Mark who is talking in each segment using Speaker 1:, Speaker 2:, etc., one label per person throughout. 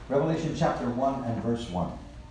Speaker 1: Revelation chapter 1 and verse 1.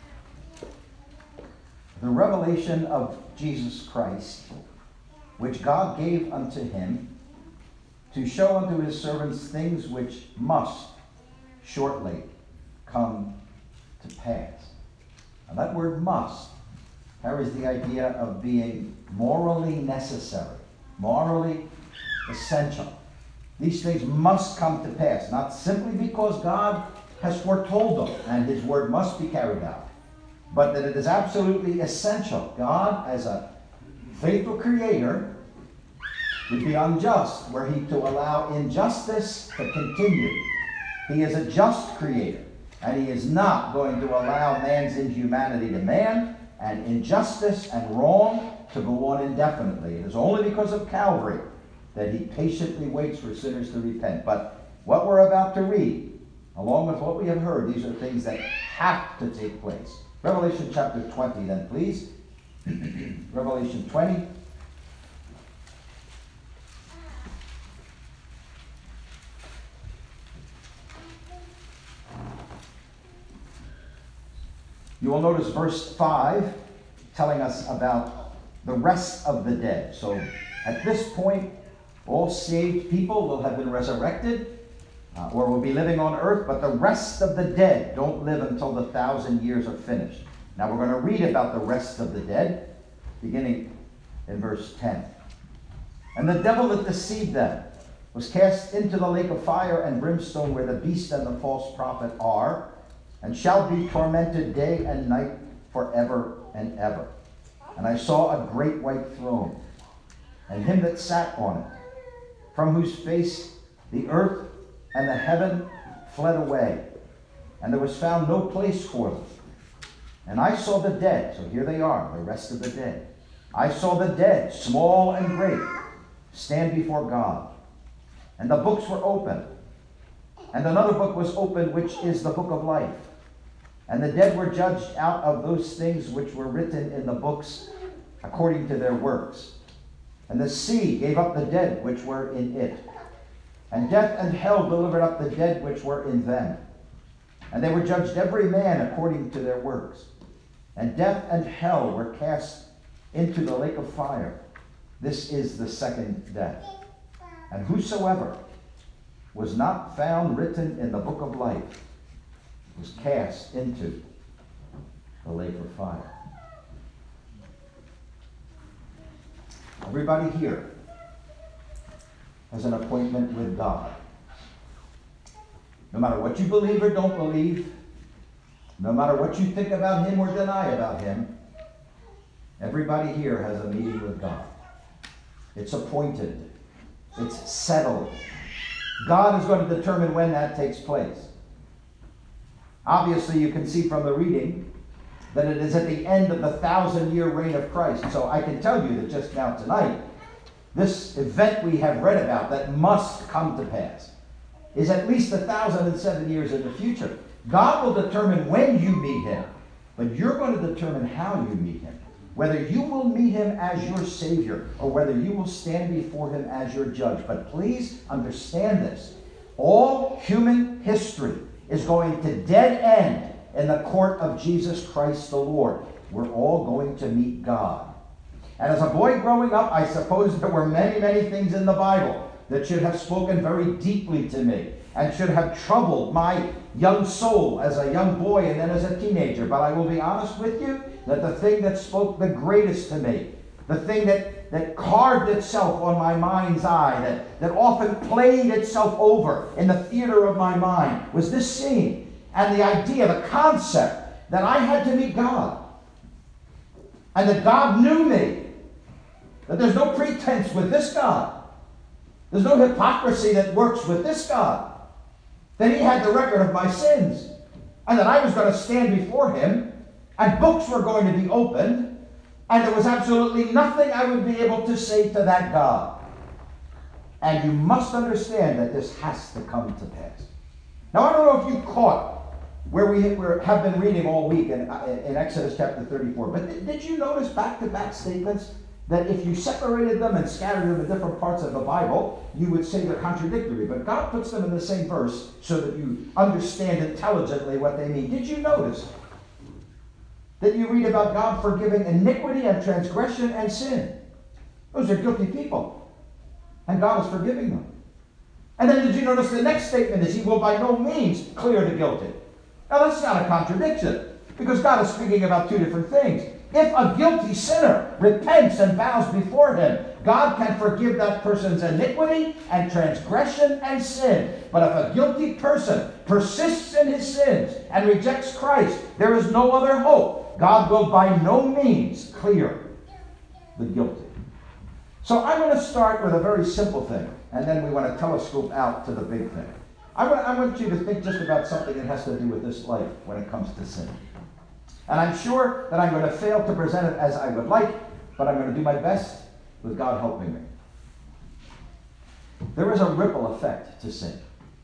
Speaker 1: The revelation of Jesus Christ, which God gave unto him, to show unto his servants things which must shortly come to pass. Now that word must carries the idea of being morally necessary, morally essential. These things must come to pass, not simply because God has foretold them and his word must be carried out, but that it is absolutely essential. God, as a faithful creator, would be unjust were he to allow injustice to continue. He is a just creator, and he is not going to allow man's inhumanity to man and injustice and wrong to go on indefinitely. It is only because of Calvary that he patiently waits for sinners to repent. But what we're about to read, along with what we have heard, these are things that have to take place. Revelation chapter 20 then, please. Revelation 20. You will notice verse 5 telling us about the rest of the dead. So at this point, all saved people will have been resurrected or will be living on earth, but the rest of the dead don't live until the 1,000 years are finished. Now we're going to read about the rest of the dead, beginning in verse 10. And the devil that deceived them was cast into the lake of fire and brimstone, where the beast and the false prophet are, and shall be tormented day and night forever and ever. And I saw a great white throne, and him that sat on it, from whose face the earth and the heaven fled away, and there was found no place for them. And I saw the dead, so here they are, the rest of the dead. I saw the dead, small and great, stand before God. And the books were opened. And another book was opened, which is the book of life. And the dead were judged out of those things which were written in the books according to their works. And the sea gave up the dead which were in it. And death and hell delivered up the dead which were in them. And they were judged every man according to their works. And death and hell were cast into the lake of fire. This is the second death. And whosoever was not found written in the book of life was cast into the lake of fire. Everybody here has an appointment with God. No matter what you believe or don't believe, no matter what you think about him or deny about him, everybody here has a meeting with God. It's appointed. It's settled. God is going to determine when that takes place. Obviously, you can see from the reading that it is at the end of the 1,000-year reign of Christ. So I can tell you that just now tonight, this event we have read about that must come to pass is at least 1,007 years in the future. God will determine when you meet him, but you're going to determine how you meet him. Whether you will meet him as your Savior or whether you will stand before him as your judge. But please understand this. All human history is going to dead end in the court of Jesus Christ the Lord. We're all going to meet God. And as a boy growing up, I suppose there were many, many things in the Bible that should have spoken very deeply to me and should have troubled my young soul as a young boy and then as a teenager. But I will be honest with you that the thing that spoke the greatest to me, the thing that carved itself on my mind's eye, that often played itself over in the theater of my mind, was this scene and the idea, the concept that I had to meet God. And that God knew me. That there's no pretense with this God. There's no hypocrisy that works with this God. That he had the record of my sins. And that I was going to stand before him. And books were going to be opened. And there was absolutely nothing I would be able to say to that God. And you must understand that this has to come to pass. Now, I don't know if you caught where we have been reading all week in Exodus chapter 34. But did you notice back-to-back statements that if you separated them and scattered them in different parts of the Bible, you would say they're contradictory. But God puts them in the same verse so that you understand intelligently what they mean. Did you notice that you read about God forgiving iniquity and transgression and sin? Those are guilty people. And God is forgiving them. And then did you notice the next statement is, he will by no means clear the guilty. Now that's not a contradiction, because God is speaking about two different things. If a guilty sinner repents and bows before him, God can forgive that person's iniquity and transgression and sin. But if a guilty person persists in his sins and rejects Christ, there is no other hope. God will by no means clear the guilty. So I'm going to start with a very simple thing, and then we want to telescope out to the big thing. I want you to think just about something that has to do with this life when it comes to sin. And I'm sure that I'm going to fail to present it as I would like, but I'm going to do my best with God helping me. There is a ripple effect to sin.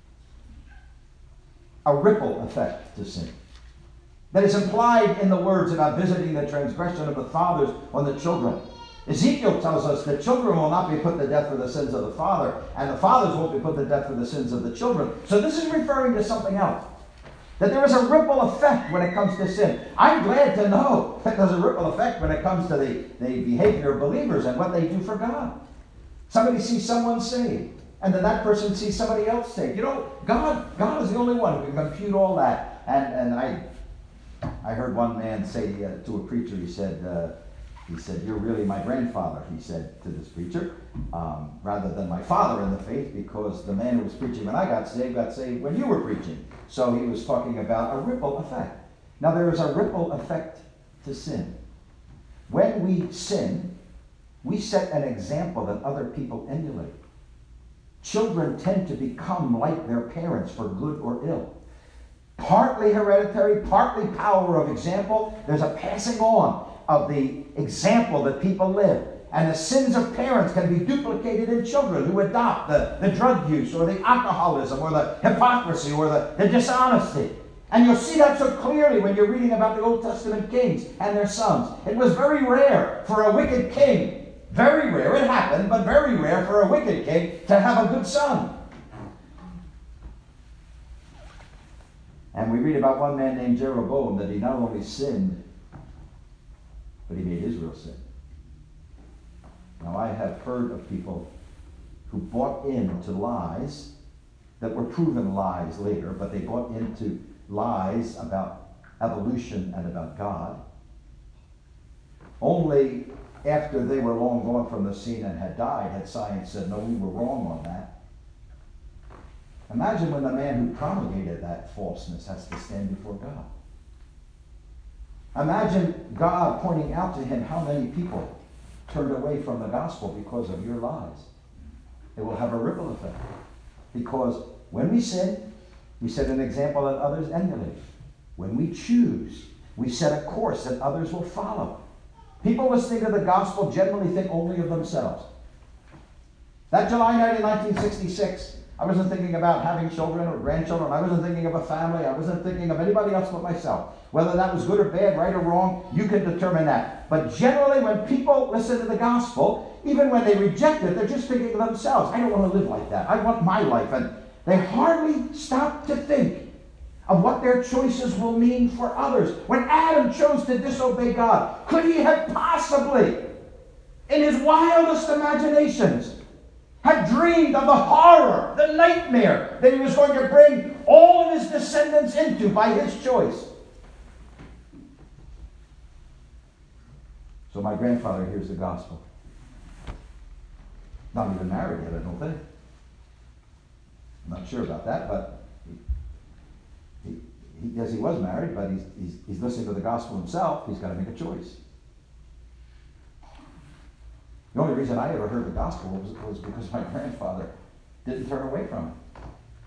Speaker 1: A ripple effect to sin. That is implied in the words about visiting the transgression of the fathers on the children. Ezekiel tells us that children will not be put to death for the sins of the father, and the fathers won't be put to death for the sins of the children. So this is referring to something else. That there is a ripple effect when it comes to sin. I'm glad to know that there's a ripple effect when it comes to the behavior of believers and what they do for God. Somebody sees someone saved, and then that person sees somebody else saved. You know, God is the only one who can compute all that. And I heard one man say to a preacher, he said, you're really my grandfather, he said to this preacher, rather than my father in the faith, because the man who was preaching when I got saved when you were preaching. So he was talking about a ripple effect. Now there is a ripple effect to sin. When we sin, we set an example that other people emulate. Children tend to become like their parents for good or ill. Partly hereditary, partly power of example. There's a passing on of the example that people live. And the sins of parents can be duplicated in children who adopt the drug use or the alcoholism or the hypocrisy or the dishonesty. And you'll see that so clearly when you're reading about the Old Testament kings and their sons. It was very rare for a wicked king, very rare, it happened, but very rare for a wicked king to have a good son. And we read about one man named Jeroboam, that he not only sinned, but he made Israel sin. Now I have heard of people who bought into lies that were proven lies later, but they bought into lies about evolution and about God. Only after they were long gone from the scene and had died, had science said, no, we were wrong on that. Imagine when the man who promulgated that falseness has to stand before God. Imagine God pointing out to him how many people turned away from the gospel because of your lies. It will have a ripple effect. Because when we sin, we set an example that others emulate. When we choose, we set a course that others will follow. People listening to the gospel generally think only of themselves. That July night in 1966, I wasn't thinking about having children or grandchildren. I wasn't thinking of a family. I wasn't thinking of anybody else but myself. Whether that was good or bad, right or wrong, you can determine that. But generally, when people listen to the gospel, even when they reject it, they're just thinking of themselves. I don't want to live like that. I want my life. And they hardly stop to think of what their choices will mean for others. When Adam chose to disobey God, could he have possibly, in his wildest imaginations, had dreamed of the horror, the nightmare that he was going to bring all of his descendants into by his choice? So my grandfather hears the gospel. Not even married yet, I don't think. I'm not sure about that, but yes, he was married, but he's listening to the gospel himself. He's got to make a choice. The only reason I ever heard the gospel was because my grandfather didn't turn away from it.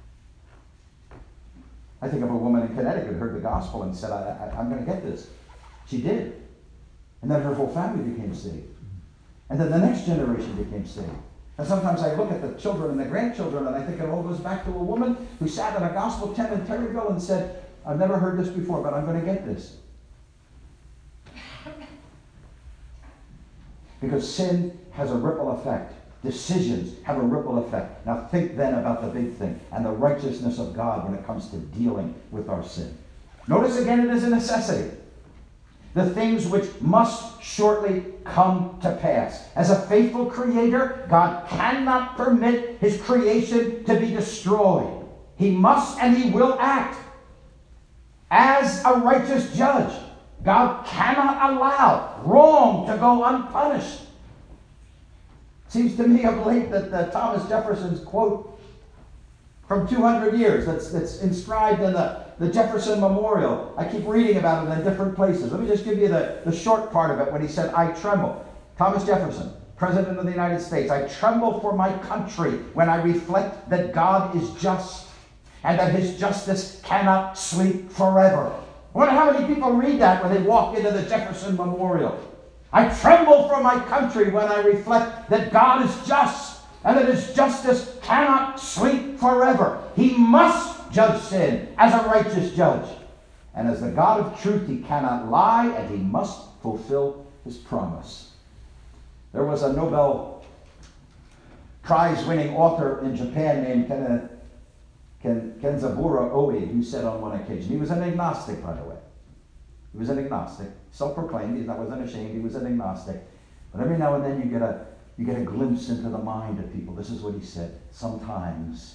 Speaker 1: I think of a woman in Connecticut who heard the gospel and said, I'm going to get this. She did. And then her whole family became saved. And then the next generation became saved. And sometimes I look at the children and the grandchildren and I think it all goes back to a woman who sat in a gospel tent in Terryville and said, I've never heard this before, but I'm going to get this. Because sin has a ripple effect. Decisions have a ripple effect. Now think then about the big thing and the righteousness of God when it comes to dealing with our sin. Notice again, it is a necessity. The things which must shortly come to pass. As a faithful creator, God cannot permit his creation to be destroyed. He must and he will act. As a righteous judge, God cannot allow wrong to go unpunished. Seems to me of late that Thomas Jefferson's quote from 200 years that's inscribed in the Jefferson Memorial. I keep reading about it in different places. Let me just give you the short part of it when he said, I tremble. Thomas Jefferson, President of the United States, I tremble for my country when I reflect that God is just and that his justice cannot sleep forever. I wonder how many people read that when they walk into the Jefferson Memorial. I tremble for my country when I reflect that God is just and that his justice cannot sleep forever. He must judge sin as a righteous judge. And as the God of truth, he cannot lie and he must fulfill his promise. There was a Nobel Prize-winning author in Japan named Kenzaburo Oe, who said on one occasion, he was an agnostic, by the way. He was an agnostic, self-proclaimed. He wasn't ashamed. He was an agnostic. But every now and then you get a glimpse into the mind of people. This is what he said. Sometimes,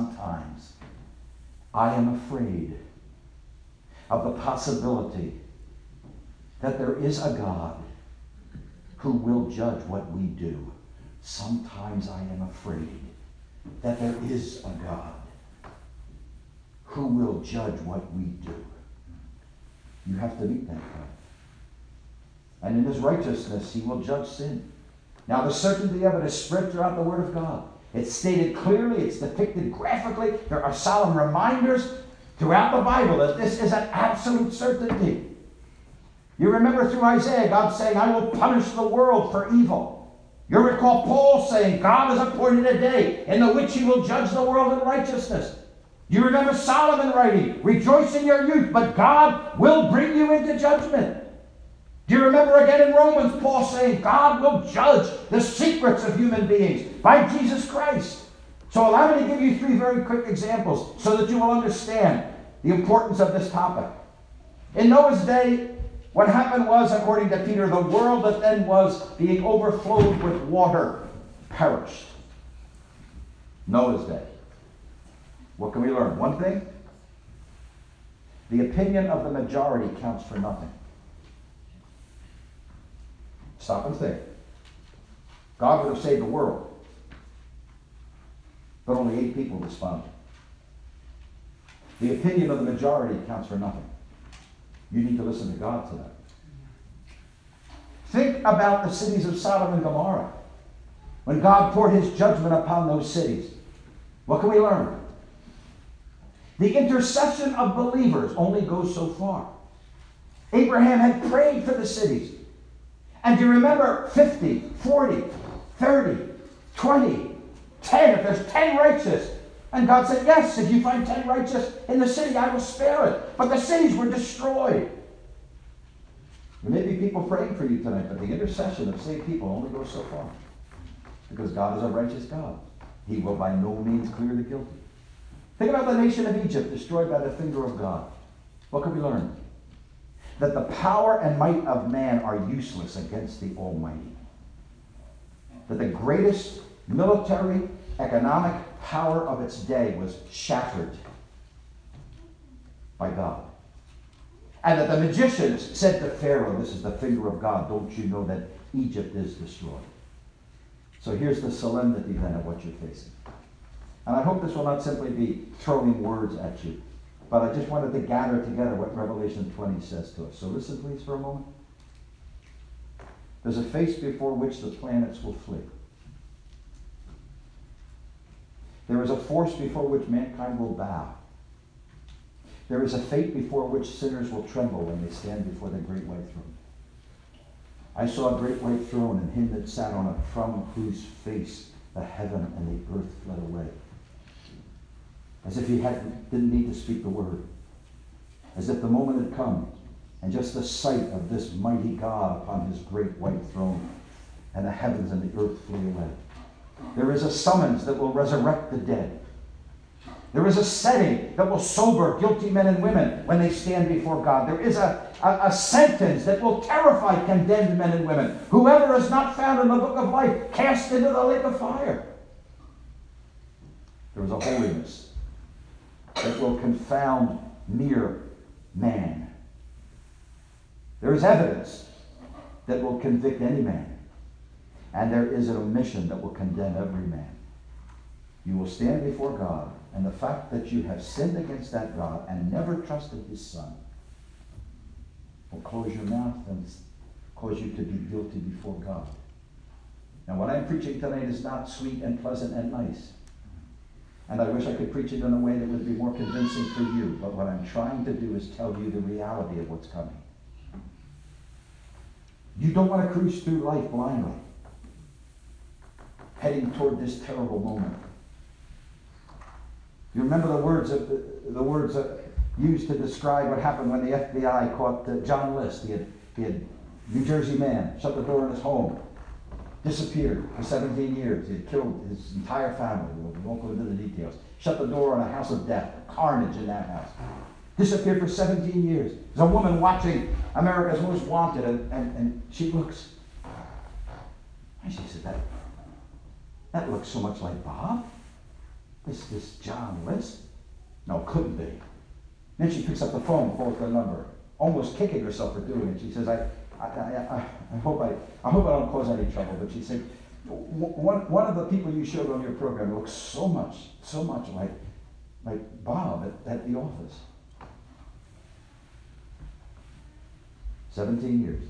Speaker 1: I am afraid of the possibility that there is a God who will judge what we do. Sometimes I am afraid that there is a God who will judge what we do. You have to meet that God. And in his righteousness, he will judge sin. Now, the certainty of it is spread throughout the Word of God. It's stated clearly. It's depicted graphically. There are solemn reminders throughout the Bible that this is an absolute certainty. You remember through Isaiah, God saying, I will punish the world for evil. You recall Paul saying, God has appointed a day in the which he will judge the world in righteousness. You remember Solomon writing, rejoice in your youth, but God will bring you into judgment. Do you remember again in Romans, Paul saying, God will judge the secrets of human beings by Jesus Christ. So allow me to give you 3 very quick examples so that you will understand the importance of this topic. In Noah's day, what happened was, according to Peter, the world that then was being overflowed with water perished. Noah's day. What can we learn? One thing, the opinion of the majority counts for nothing. Stop and think. God would have saved the world, but only 8 people responded. The opinion of the majority counts for nothing. You need to listen to God to that. Think about the cities of Sodom and Gomorrah. When God poured his judgment upon those cities, what can we learn? The intercession of believers only goes so far. Abraham had prayed for the cities. And do you remember 50, 40, 30, 20, 10? If there's 10 righteous. And God said, yes, if you find 10 righteous in the city, I will spare it. But the cities were destroyed. There may be people praying for you tonight, but the intercession of saved people only goes so far. Because God is a righteous God. He will by no means clear the guilty. Think about the nation of Egypt destroyed by the finger of God. What can we learn? That the power and might of man are useless against the Almighty. That the greatest military, economic power of its day was shattered by God. And that the magicians said to Pharaoh, this is the finger of God, don't you know that Egypt is destroyed? So here's the solemnity then of what you're facing. And I hope this will not simply be throwing words at you, but I just wanted to gather together what Revelation 20 says to us. So listen please for a moment. There's a face before which the planets will flee. There is a force before which mankind will bow. There is a fate before which sinners will tremble when they stand before the great white throne. I saw a great white throne and him that sat on it, from whose face the heaven and the earth fled away. As if he didn't need to speak the word. As if the moment had come, and just the sight of this mighty God upon his great white throne and the heavens and the earth flee away. There is a summons that will resurrect the dead. There is a setting that will sober guilty men and women when they stand before God. There is a sentence that will terrify condemned men and women. Whoever is not found in the book of life, cast into the lake of fire. There is a holiness that will confound mere man. There is evidence that will convict any man. And there is an omission that will condemn every man. You will stand before God, and the fact that you have sinned against that God and never trusted his Son will close your mouth and cause you to be guilty before God. Now, what I'm preaching tonight is not sweet and pleasant and nice. And I wish I could preach it in a way that would be more convincing for you. But what I'm trying to do is tell you the reality of what's coming. You don't want to cruise through life blindly, heading toward this terrible moment. You remember the words used to describe what happened when the FBI caught John List. He had New Jersey man, shut the door in his home, disappeared for 17 years. He had killed his entire family. We won't go into the details. Shut the door on a house of death, carnage in that house. Disappeared for 17 years. There's a woman watching America's Most Wanted, and she looks, and she said, that looks so much like Bob. This John List? No, couldn't be. Then she picks up the phone, calls the number, almost kicking herself for doing it. She says, I hope I don't cause any trouble. But she said, one of the people you showed on your program looks so much like Bob at the office. 17 years.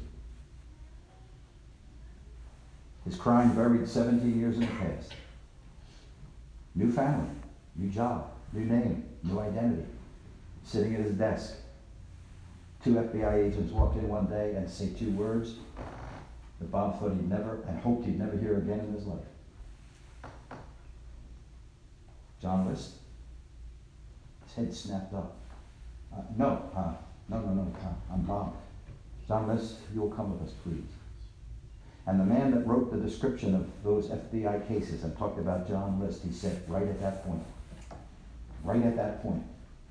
Speaker 1: His crime buried 17 years in the past. New family, new job, new name, new identity. Sitting at his desk. 2 FBI agents walk in one day and say 2 words that Bob thought he'd never and hoped he'd never hear again in his life. John List. His head snapped up. No, I'm Bob. John List, you will come with us, please. And the man that wrote the description of those FBI cases and talked about John List, he said right at that point,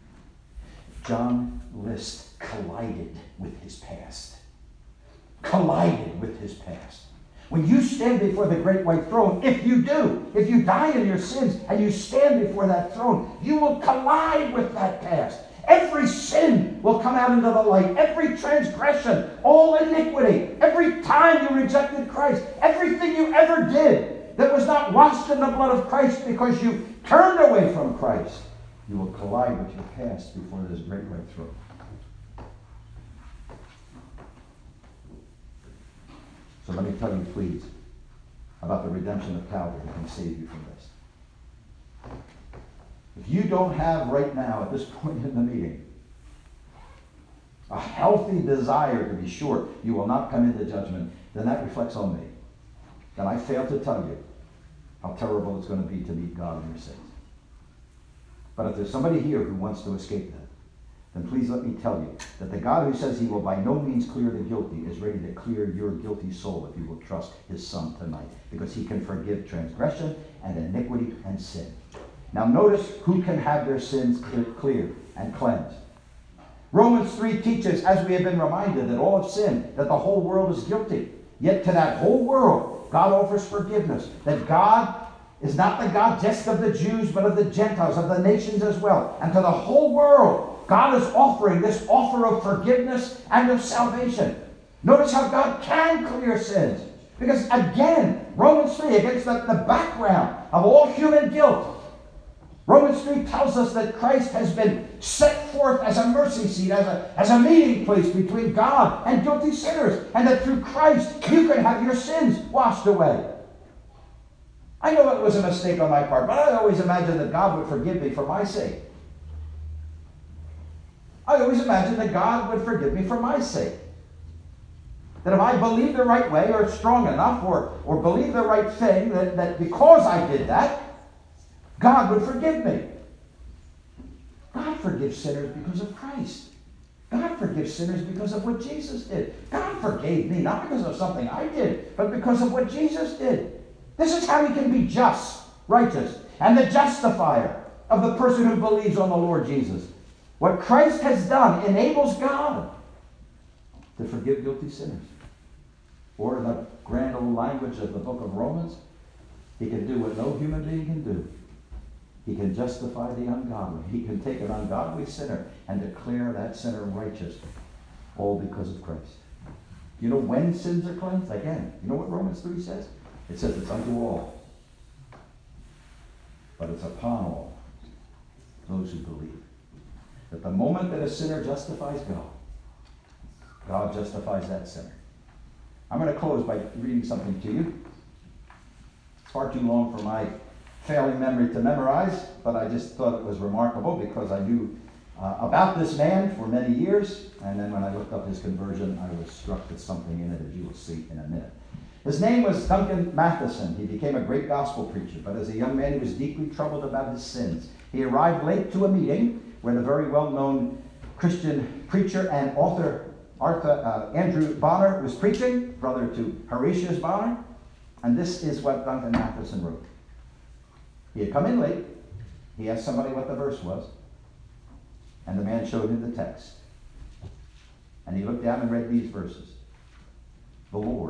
Speaker 1: John List collided with his past. Collided with his past. When you stand before the great white throne, if you die in your sins and you stand before that throne, you will collide with that past. Every sin will come out into the light. Every transgression, all iniquity, every time you rejected Christ, everything you ever did that was not washed in the blood of Christ because you turned away from Christ, you will collide with your past before this great white throne. So let me tell you, please, about the redemption of Calvary that can save you from this. If you don't have right now, at this point in the meeting, a healthy desire to be sure you will not come into judgment, then that reflects on me. Then I fail to tell you how terrible it's going to be to meet God in your sins. But if there's somebody here who wants to escape that, then please let me tell you that the God who says he will by no means clear the guilty is ready to clear your guilty soul if you will trust his Son tonight, because he can forgive transgression and iniquity and sin. Now notice who can have their sins cleared and cleansed. Romans 3 teaches, as we have been reminded, that all have sinned, that the whole world is guilty. Yet to that whole world, God offers forgiveness. That God is not the God just of the Jews, but of the Gentiles, of the nations as well. And to the whole world, God is offering this offer of forgiveness and of salvation. Notice how God can clear sins. Because again, Romans 3, against the background of all human guilt, Romans 3 tells us that Christ has been set forth as a mercy seat, as a meeting place between God and guilty sinners, and that through Christ you can have your sins washed away. I know it was a mistake on my part, but I always imagined that God would forgive me for my sake. I always imagined that God would forgive me for my sake. That if I believe the right way, or strong enough, or believe the right thing, that because I did that, God would forgive me. God forgives sinners because of Christ. God God forgives sinners because of what Jesus did. God forgave me, not because of something I did, but because of what Jesus did. This is how he can be just, righteous, and the justifier of the person who believes on the Lord Jesus. What Christ has done enables God to forgive guilty sinners. Or in the grand old language of the book of Romans, he can do what no human being can do. He can justify the ungodly. He can take an ungodly sinner and declare that sinner righteous, all because of Christ. You know when sins are cleansed? Again, you know what Romans 3 says? It says it's unto all. But it's upon all, those who believe. At the moment that a sinner justifies God, God justifies that sinner. I'm going to close by reading something to you. It's far too long for my failing memory to memorize, but I just thought it was remarkable because I knew about this man for many years, and then when I looked up his conversion, I was struck with something in it, as you will see in a minute. His name was Duncan Matheson. He became a great gospel preacher, but as a young man, he was deeply troubled about his sins. He arrived late to a meeting where the very well-known Christian preacher and author Andrew Bonner was preaching, brother to Horatius Bonner, and this is what Duncan Matheson wrote. He had come in late. He asked somebody what the verse was, and the man showed him the text. And he looked down and read these verses. The Lord,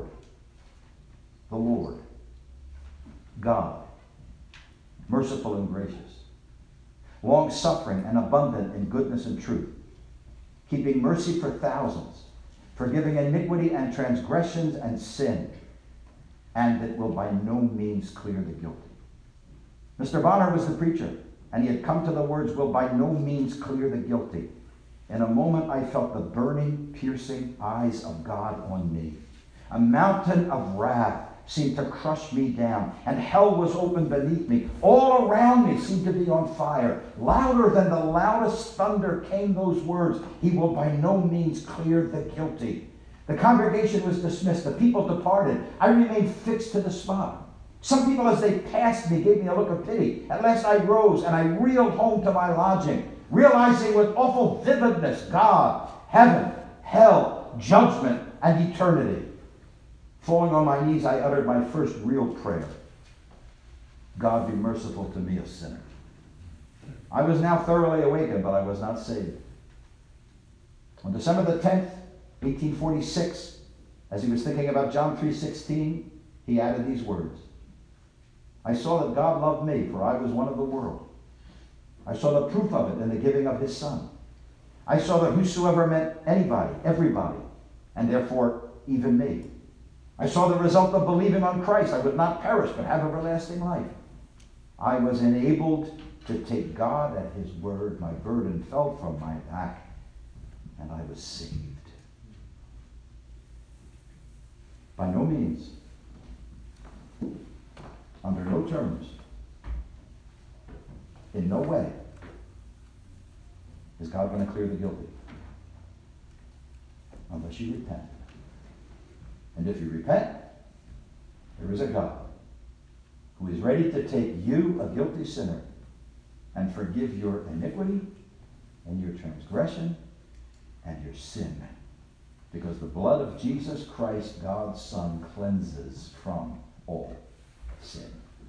Speaker 1: God, merciful and gracious, long-suffering and abundant in goodness and truth, keeping mercy for thousands, forgiving iniquity and transgressions and sin, and that will by no means clear the guilty. Mr. Bonner was the preacher, and he had come to the words, will by no means clear the guilty. In a moment, I felt the burning, piercing eyes of God on me. A mountain of wrath seemed to crush me down, and hell was open beneath me. All around me seemed to be on fire. Louder than the loudest thunder came those words, he will by no means clear the guilty. The congregation was dismissed. The people departed. I remained fixed to the spot. Some people, as they passed me, gave me a look of pity. At last I rose, and I reeled home to my lodging, realizing with awful vividness God, heaven, hell, judgment, and eternity. Falling on my knees, I uttered my first real prayer. God, be merciful to me, a sinner. I was now thoroughly awakened, but I was not saved. On December the 10th, 1846, as he was thinking about John 3:16, he added these words. I saw that God loved me, for I was one of the world. I saw the proof of it in the giving of his Son. I saw that whosoever meant anybody, everybody, and therefore even me. I saw the result of believing on Christ. I would not perish, but have everlasting life. I was enabled to take God at his word. My burden fell from my back, and I was saved. By no means, under no terms, in no way, is God going to clear the guilty. Unless you repent. And if you repent, there is a God who is ready to take you, a guilty sinner, and forgive your iniquity and your transgression and your sin. Because the blood of Jesus Christ, God's Son, cleanses from all sin.